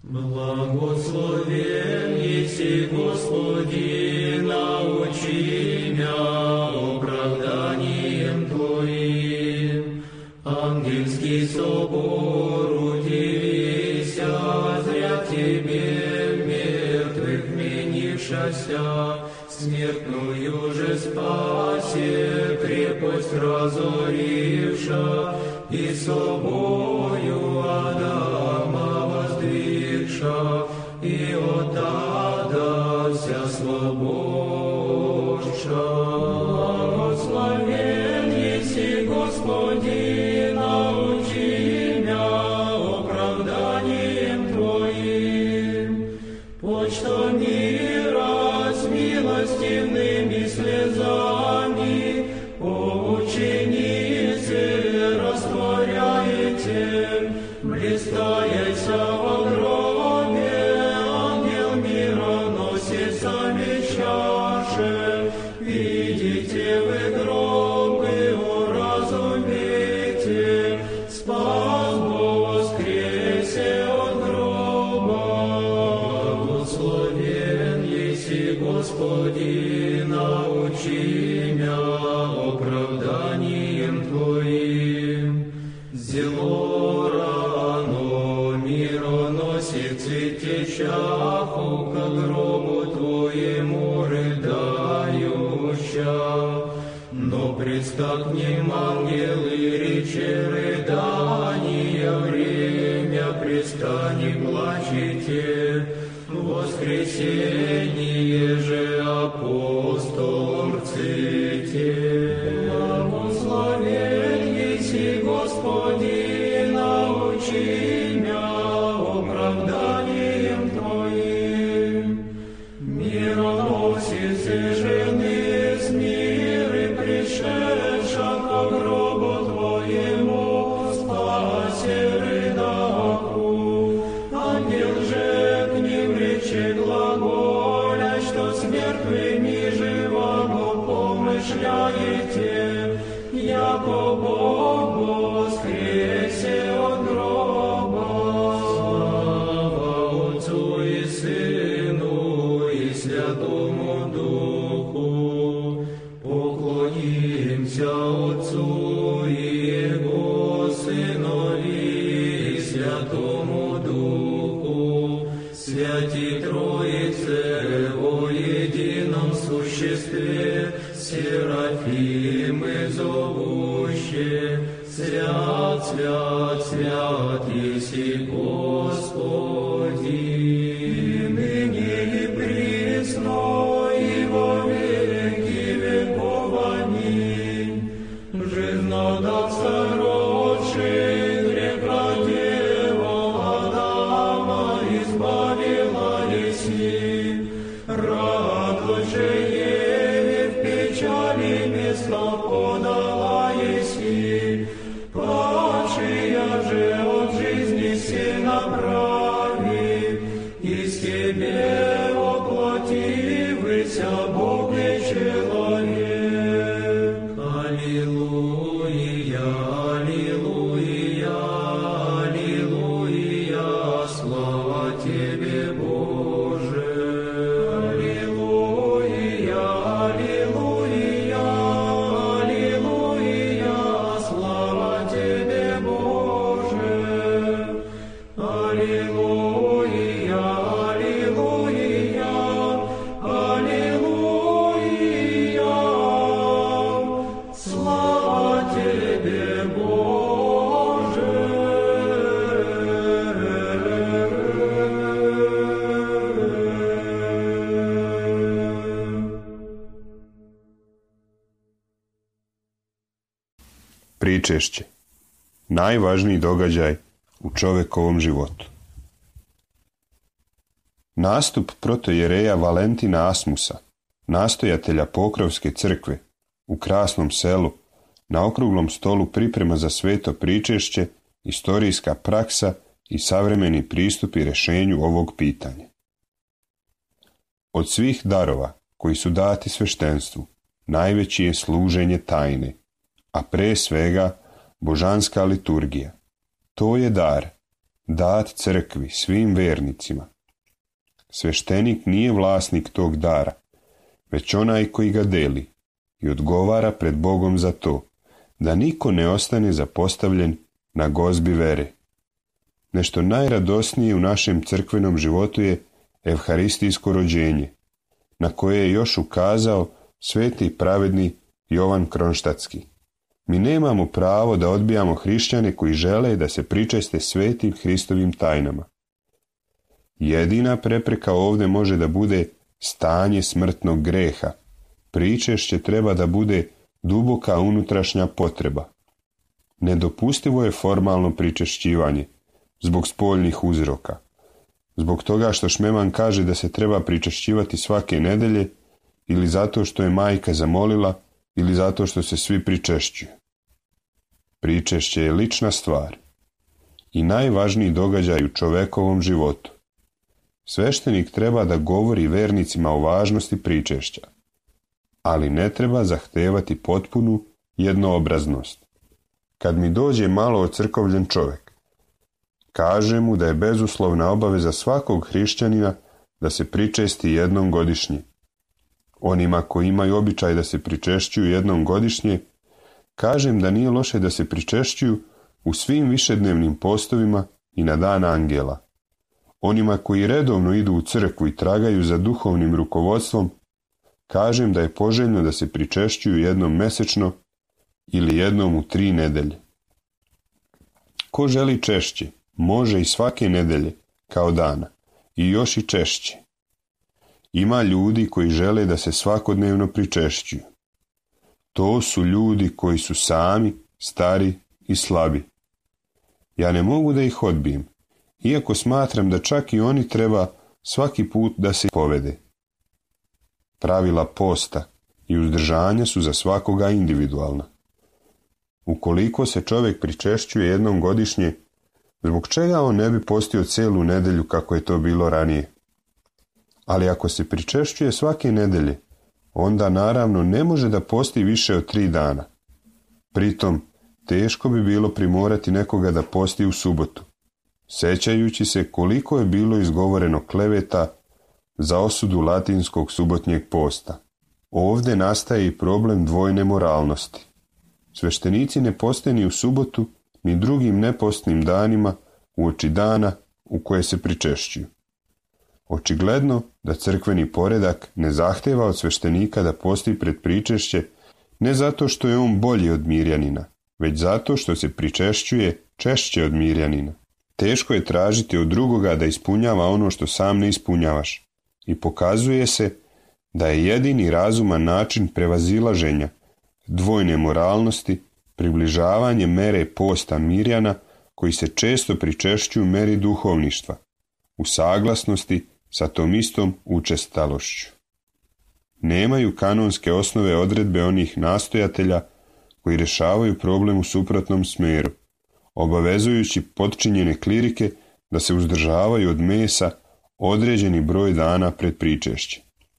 Благословен еси, Господи, научи мя оправданием Твоим. Ангельский собор, удивися, зря Тебе мертвых вменившася, смертную же спасе, крепость разоривша, и собою Адама воздвигша, и от ада вся свободша. Благословен еси, Господи, научи мя оправданием Твоим. Почто мира с милостивными слезами, о ученицы, растворяете, блистаете во гробе, ангел мира носит сами чаши, видите вы гроб и уразумейте, спас воскресе от гроба. Благословен еси, Господи, научи мя оправданием Твоим. Зело рано мироносец цветещаху, ко гробу Твоему рыдающа. Но предстакнем ангелы, рече рыдания, время пристани плачете, воскресение же апостолом рците. Благословен еси, Господи, научи мя оправданием Твоим. Мироносицы жены с миры пришедша ко гробу Твоему, спасе рыдаку. Ангел же к ним рече глаголя, что с мертвыми живаго помышляете, яко Бог воскресе от гроба. Слава Отцу и Сыну и Святому Духу, поклонимся Отцу и Его Сынові і Святому Духу, Святі Троице во едином существе, Серафимы зовуще, свят, свят, свят еси Господи, ныне и присно и во веки веков. Аминь. Жизнодавца родший, греха Дева Адама избавила еси, радость же Еве в печали место подала еси, падшая же от жизни се направи, из Тебе воплотився Бог и человек. Аллилуйя, аллилуйя, аллилуйя, слава Тебе, Боже. Аллилуйя, аллилуйя, аллилуйя, слава Тебе, Боже. Аллилуйя, аллилуйя, аллилуйя, слава Тебе, Боже. Pričešće. Najvažniji događaj u čovekovom životu. Nastup protojereja Valentina Asmusa, nastojatelja Pokrovske crkve, u Krasnom Selu, na okruglom stolu priprema za sveto pričešće, istorijska praksa i savremeni pristupi rješenju ovog pitanja. Od svih darova koji su dati sveštenstvu, najveći je služenje tajne, a pre svega božanska liturgija. To je dar, dat crkvi, svim vernicima. Sveštenik nije vlasnik tog dara, već onaj koji ga deli i odgovara pred Bogom za to, da niko ne ostane zapostavljen na gozbi vere. Nešto najradosnije u našem crkvenom životu je evharistijsko rođenje, na koje je još ukazao sveti i pravedni Jovan Kronštatski. Mi nemamo pravo da odbijamo hrišćane koji žele da se pričeste svetim Hristovim tajnama. Jedina prepreka ovdje može da bude stanje smrtnog greha. Pričešće treba da bude duboka unutrašnja potreba. Nedopustivo je formalno pričešćivanje zbog spoljnih uzroka. Zbog toga što Šmeman kaže da se treba pričešćivati svake nedelje, ili zato što je majka zamolila, ili zato što se svi pričešćuju. Pričešće je lična stvar i najvažniji događaj u čovekovom životu. Sveštenik treba da govori vernicima o važnosti pričešća, ali ne treba zahtevati potpunu jednoobraznost. Kad mi dođe malo ocrkovljen čovjek, kaže mu da je bezuslovna obaveza svakog hrišćanina da se pričesti jednom godišnje. Onima koji imaju običaj da se pričešćuju jednom godišnje, kažem da nije loše da se pričešćuju u svim višednevnim postovima i na dan angela. Onima koji redovno idu u crkvu i tragaju za duhovnim rukovodstvom, kažem da je poželjno da se pričešćuju jednom mesečno ili jednom u 3 nedelje. Ko želi češće, može i svake nedelje, kao dana, i još i češće. Ima ljudi koji žele da se svakodnevno pričešćuju. To su ljudi koji su sami, stari i slabi. Ja ne mogu da ih odbijem, iako smatram da čak i oni treba svaki put da se povede. Pravila posta i uzdržanja su za svakoga individualna. Ukoliko se čovjek pričešćuje jednom godišnje, zbog čega on ne bi postio celu nedelju kako je to bilo ranije? Ali ako se pričešćuje svake nedelje, onda naravno ne može da posti više od 3 dana. Pritom, teško bi bilo primorati nekoga da posti u subotu, sećajući se koliko je bilo izgovoreno kleveta za osudu latinskog subotnjeg posta. Ovdje nastaje i problem dvojne moralnosti. Sveštenici ne poste ni u subotu, ni drugim nepostnim danima uoči dana u koje se pričešćuju. Očigledno da crkveni poredak ne zahteva od sveštenika da posti pred pričešće ne zato što je on bolji od mirjanina, već zato što se pričešćuje češće od mirjanina. Teško je tražiti od drugoga da ispunjava ono što sam ne ispunjavaš i pokazuje se da je jedini razuman način prevazilaženja dvojne moralnosti približavanje mere posta mirjana koji se često pričešćuju meri duhovništva, u saglasnosti sa tom istom učestalošću. Nemaju kanonske osnove odredbe onih nastojatelja koji rješavaju problem u suprotnom smeru, obavezujući potčinjene klirike da se uzdržavaju od mesa određeni broj dana pred pričešće.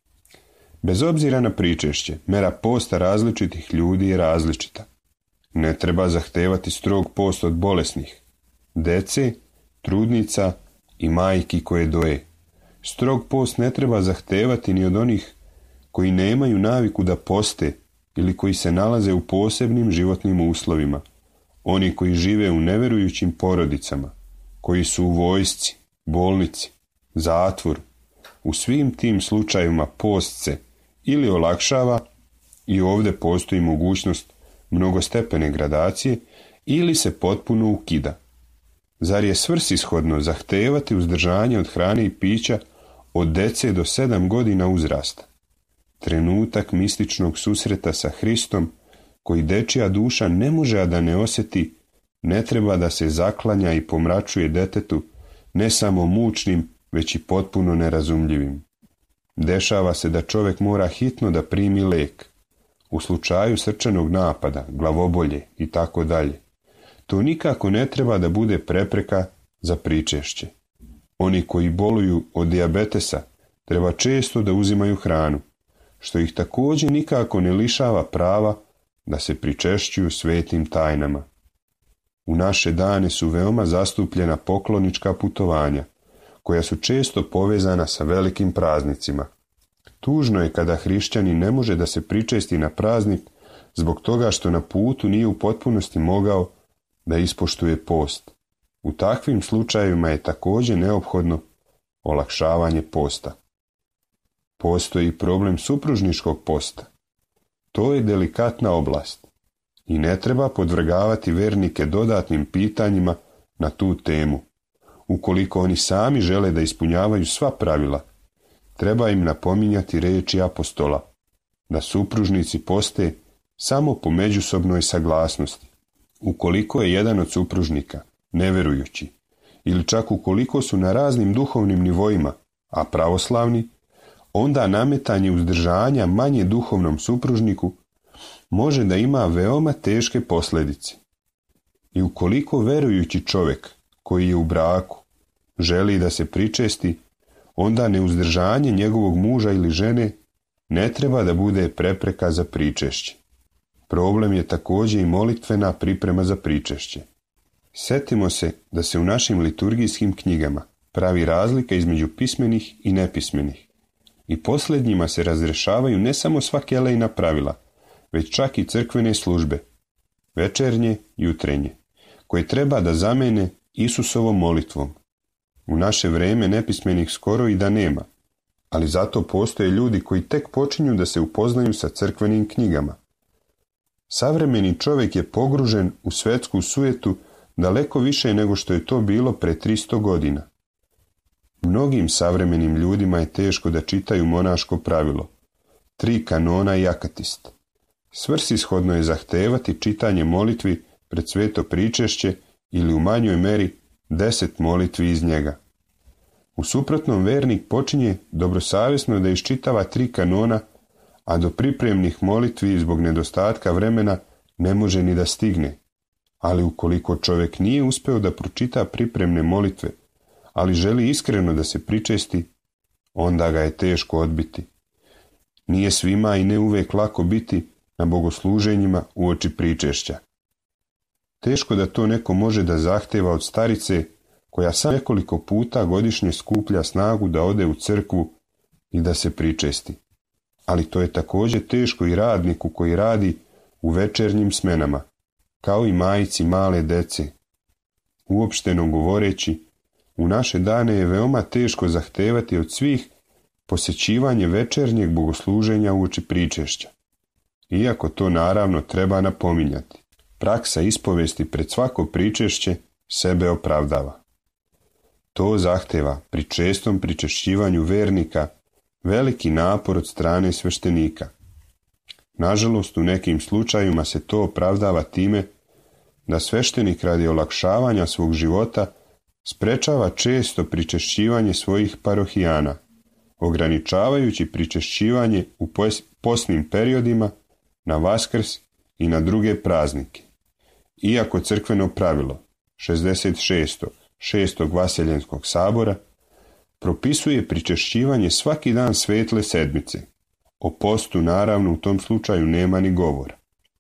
Bez obzira na pričešće, mera posta različitih ljudi je različita. Ne treba zahtevati strog post od bolesnih, dece, trudnica i majki koje doje. Strog post ne treba zahtevati ni od onih koji nemaju naviku da poste ili koji se nalaze u posebnim životnim uslovima, oni koji žive u neverujućim porodicama, koji su u vojsci, bolnici, zatvoru. U svim tim slučajevima post se ili olakšava, i ovdje postoji mogućnost mnogostepene gradacije, ili se potpuno ukida. Zar je svrsishodno zahtevati uzdržanje od hrane i pića od dece do 7 godina uzrasta? Trenutak mističnog susreta sa Hristom, koji dečija duša ne može a da ne osjeti, ne treba da se zaklanja i pomračuje detetu ne samo mučnim, već i potpuno nerazumljivim. Dešava se da čovjek mora hitno da primi lek, u slučaju srčanog napada, glavobolje i tako dalje. To nikako ne treba da bude prepreka za pričešće. Oni koji boluju od dijabetesa treba često da uzimaju hranu, što ih također nikako ne lišava prava da se pričešćuju svetim tajnama. U naše dane su veoma zastupljena poklonička putovanja, koja su često povezana sa velikim praznicima. Tužno je kada hrišćanin ne može da se pričesti na praznik zbog toga što na putu nije u potpunosti mogao da ispoštuje post. U takvim slučajevima je također neophodno olakšavanje posta. Postoji problem supružničkog posta. To je delikatna oblast i ne treba podvrgavati vernike dodatnim pitanjima na tu temu. Ukoliko oni sami žele da ispunjavaju sva pravila, treba im napominjati riječi apostola, da supružnici poste samo po međusobnoj saglasnosti. Ukoliko je jedan od supružnika neverujući, ili čak ukoliko su na raznim duhovnim nivoima, a pravoslavni, onda nametanje uzdržanja manje duhovnom supružniku može da ima veoma teške posljedice. I ukoliko verujući čovjek koji je u braku želi da se pričesti, onda neuzdržanje njegovog muža ili žene ne treba da bude prepreka za pričešće. Problem je također i molitvena priprema za pričešće. Setimo se da se u našim liturgijskim knjigama pravi razlika između pismenih i nepismenih. I posljednjima se razrešavaju ne samo sva kelejna pravila, već čak i crkvene službe, večernje, jutrenje, koje treba da zamene Isusovom molitvom. U naše vrijeme nepismenih skoro i da nema, ali zato postoje ljudi koji tek počinju da se upoznaju sa crkvenim knjigama. Savremeni čovjek je pogružen u svetsku sujetu daleko više nego što je to bilo pre 300 godina. Mnogim savremenim ljudima je teško da čitaju monaško pravilo, 3 kanona i akatist. Svrsishodno je zahtevati čitanje molitvi pred sveto pričešće ili u manjoj meri 10 molitvi iz njega. U suprotnom vernik počinje dobrosavjesno da iščitava 3 kanona, a do pripremnih molitvi zbog nedostatka vremena ne može ni da stigne. Ali ukoliko čovjek nije uspeo da pročita pripremne molitve, ali želi iskreno da se pričesti, onda ga je teško odbiti. Nije svima i ne uvijek lako biti na bogosluženjima uoči pričešća. Teško da to neko može da zahteva od starice koja sam nekoliko puta godišnje skuplja snagu da ode u crkvu i da se pričesti. Ali to je također teško i radniku koji radi u večernjim smenama, kao i majici male dece. Uopšteno govoreći, u naše dane je veoma teško zahtevati od svih posjećivanje večernjeg bogosluženja uoči pričešća. Iako to naravno treba napominjati. Praksa ispovesti pred svako pričešće sebe opravdava. To zahteva pri čestom pričešćivanju vernika veliki napor od strane sveštenika. Nažalost, u nekim slučajevima se to opravdava time da sveštenik radi olakšavanja svog života sprečava često pričešćivanje svojih parohijana, ograničavajući pričešćivanje u posnim periodima, na Vaskrs i na druge praznike. Iako crkveno pravilo 66. 6. Vaseljenskog sabora propisuje pričešćivanje svaki dan svetle sedmice, o postu naravno u tom slučaju nema ni govora.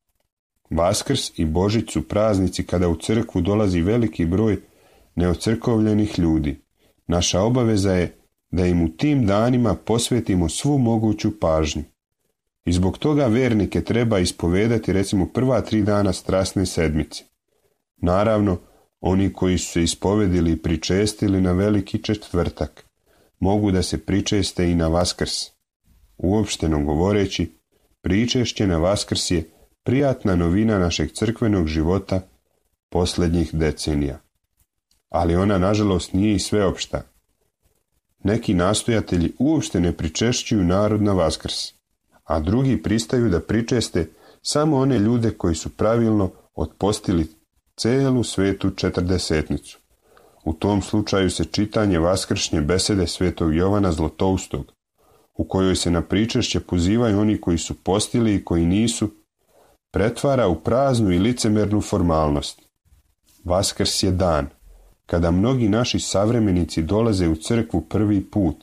Vaskrs i Božić su praznici kada u crkvu dolazi veliki broj neocrkovljenih ljudi. Naša obaveza je da im u tim danima posvetimo svu moguću pažnju. I zbog toga vernike treba ispovedati recimo prva 3 dana strasne sedmice. Naravno, oni koji su se ispovedili i pričestili na veliki četvrtak, mogu da se pričeste i na Vaskrs. Uopšteno govoreći, pričešće na Vaskrs je prijatna novina našeg crkvenog života posljednjih decenija. Ali ona nažalost nije i sveopšta. Neki nastojatelji uopšte ne pričešćuju narod na Vaskrs, a drugi pristaju da pričeste samo one ljude koji su pravilno otpostili celu svetu četrdesetnicu. U tom slučaju se čitanje vaskršnje besede svetog Jovana Zlotoustog, u kojoj se na pričešće pozivaju oni koji su postili i koji nisu, pretvara u praznu i licemernu formalnost. Vaskrs je dan kada mnogi naši savremenici dolaze u crkvu prvi put.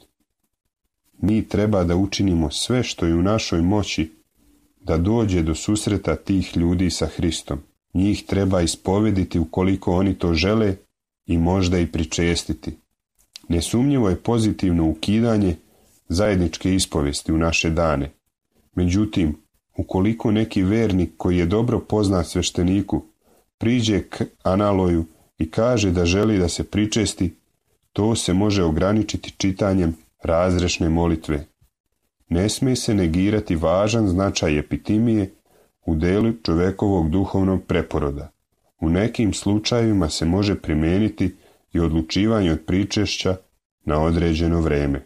Mi treba da učinimo sve što je u našoj moći da dođe do susreta tih ljudi sa Hristom. Njih treba ispovediti ukoliko oni to žele i možda i pričestiti. Nesumnjivo je pozitivno ukidanje zajedničke ispovesti u naše dane. Međutim, ukoliko neki vernik koji je dobro poznat svešteniku priđe k analoju i kaže da želi da se pričesti, to se može ograničiti čitanjem razrešne molitve. Ne smije se negirati važan značaj epitimije u delu čovekovog duhovnog preporoda. U nekim slučajevima se može primijeniti i odlučivanje od pričešća na određeno vrijeme.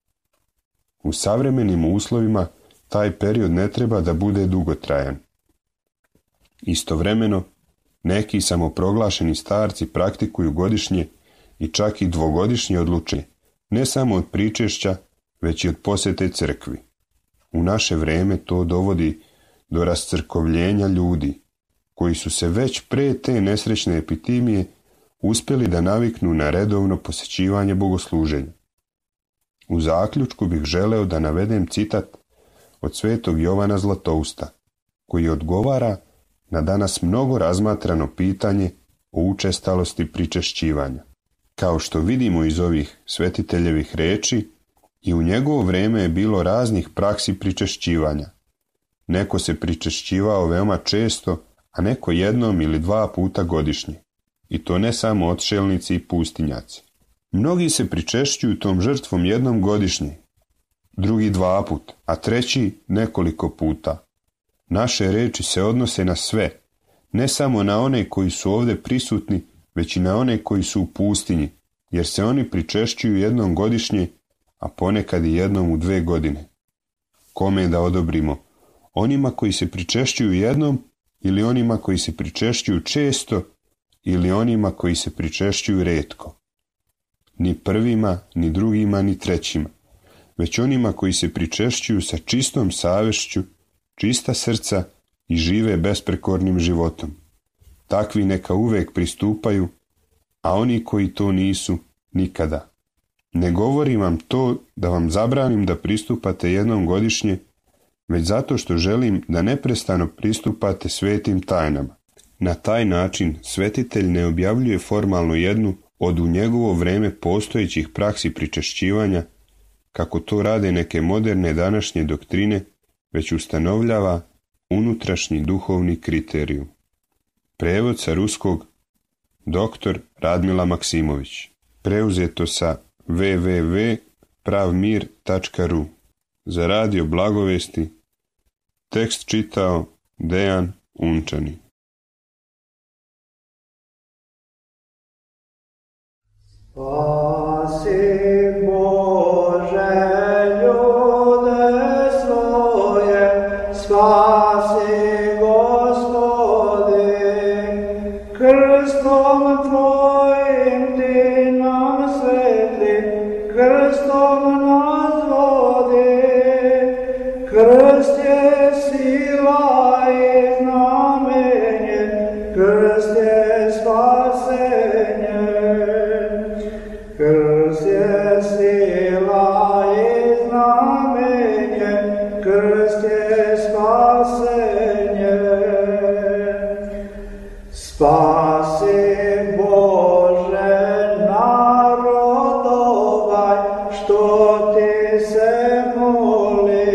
U savremenim uslovima taj period ne treba da bude dugotrajan. Istovremeno, neki samoproglašeni starci praktikuju godišnje i čak i dvogodišnje odlučenje, ne samo od pričešća, već i od posjete crkvi. U naše vrijeme to dovodi do rascrkovljenja ljudi, koji su se već pre te nesrećne epitimije uspjeli da naviknu na redovno posjećivanje bogosluženja. U zaključku bih želeo da navedem citat od svetog Jovana Zlatousta, koji odgovara na danas mnogo razmatrano pitanje o učestalosti pričešćivanja. Kao što vidimo iz ovih svetiteljevih reči, i u njegovo vrijeme je bilo raznih praksi pričešćivanja. Neko se pričešćivao veoma često, a neko jednom ili 2 puta godišnje. I to ne samo odšelnici i pustinjaci. Mnogi se pričešćuju tom žrtvom jednom godišnje, drugi 2 puta, a treći nekoliko puta. Naše reči se odnose na sve, ne samo na one koji su ovdje prisutni, već i na one koji su u pustinji, jer se oni pričešćuju jednom godišnje, a ponekad i jednom u 2 godine. Kome da odobrimo? Onima koji se pričešćuju jednom ili onima koji se pričešćuju često ili onima koji se pričešćuju retko? Ni prvima, ni drugima, ni trećima, već onima koji se pričešćuju sa čistom savješću, čista srca i žive besprekornim životom. Takvi neka uvek pristupaju, a oni koji to nisu, nikada. Ne govorim vam to da vam zabranim da pristupate jednom godišnje, već zato što želim da neprestano pristupate svetim tajnama. Na taj način svetitelj ne objavljuje formalno jednu od u njegovo vrijeme postojećih praksi pričešćivanja, kako to rade neke moderne današnje doktrine, već ustanovljava unutrašnji duhovni kriterijum. Prevod sa ruskog dr. Radmila Maksimović. Preuzeto sa www.pravmir.ru. Za radio Blagovesti tekst čitao Dejan Unčani. Spasi Bože ljude svoje, spasi Gospodi, krstom Tvojim Ti nam svetli, krstom nas vodi, krst je sila i znamenje, krst je spasenje. Krst je sila i znamenje, krst je spasenje. Spasi Bože narod ovaj, što Ti se moli,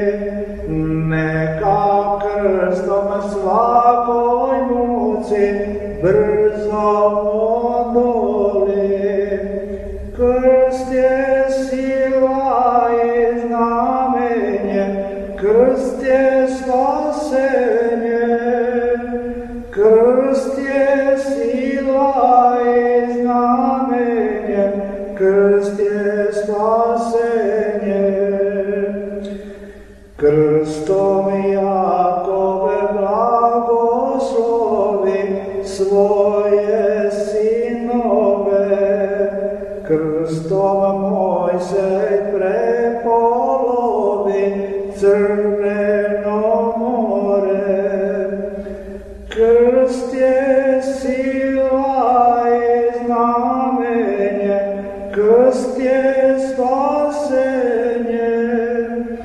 neka krstom svakoj muci brzo odoli. Krst je sila i znamenje, krst je spasenje. Krst je sila i znamenje, krst je spasenje. Krstom Jakove blagoslovi svoje sinove, krstom Mojsej prepolovi Crveno more. Krst je sila i znamenje, krst je spasenje.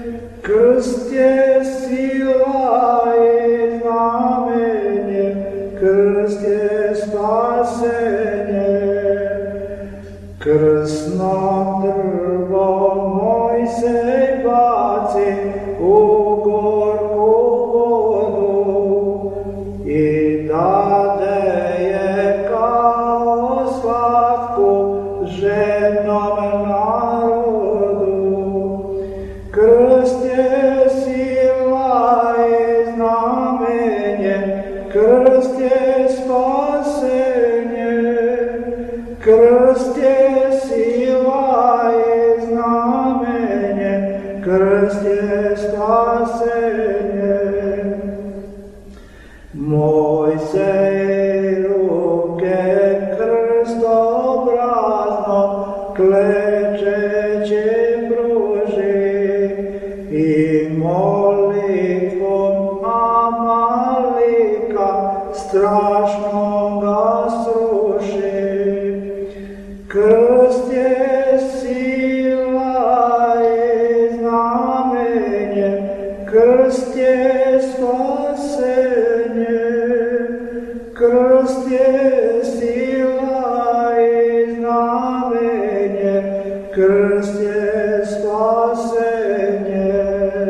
Krst je sila i znamenje, drvo Mojsej baci u gorku vodu i dade je kao slatku žednom narodu. Krst je sila i znamenje, krst je spasenje, krst je sila i znamenje, krst je spasenje. Mojsej ruke krstobrazno klečeće pruži i molitvom Amalika strašno ga sruši. Krst je sila i znamenje, krst je spasenje, krst je sila i znamenje, krst je spasenje.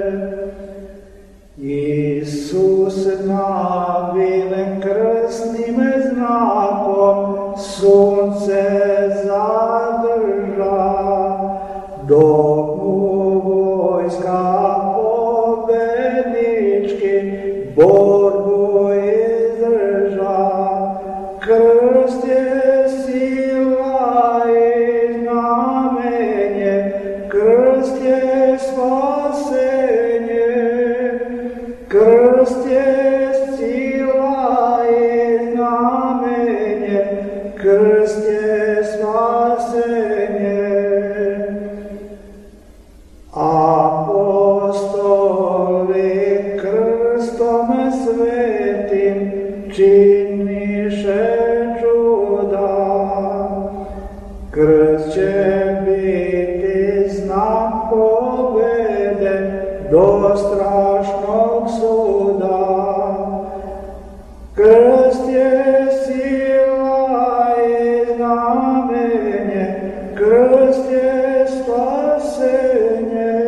Isus nabilen krstnim znakom sunce zadrža, dok mu vojska pobednički borbu izdrža. Krst je sila i znamenje, krst je spasenje, krst je sila i znamenje, krst je spasenje. Apostoli krstom svetim činiše čuda. Krst će biti znak pobede do strašnog suda. Krst je sila i znamenje, krst je spasenje,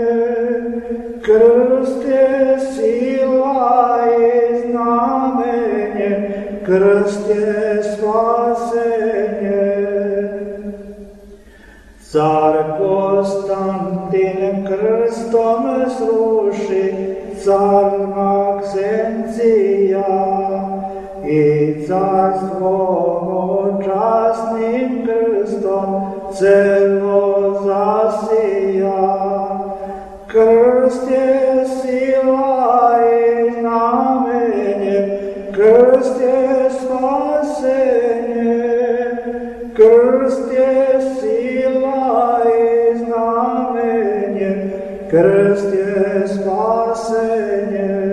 krst je sila i znamenje, krst je spasenje. Car Konstantin krstom sruši car Maksencija i carstvo mu časnim krstom celo zasija. Krst je sila i znamenje, krst je spasenje, krst je sila i znamenje, krst je spasenje.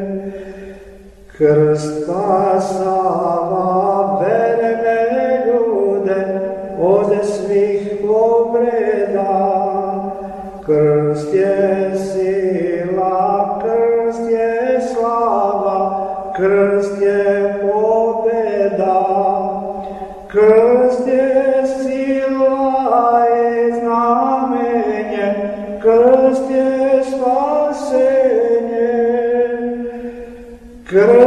Krst spasava verne ljude od svih povreda. Krst je sila, krst je slava, krst je pobeda. Krst je sila i znamenje, krst je spasenje. Krst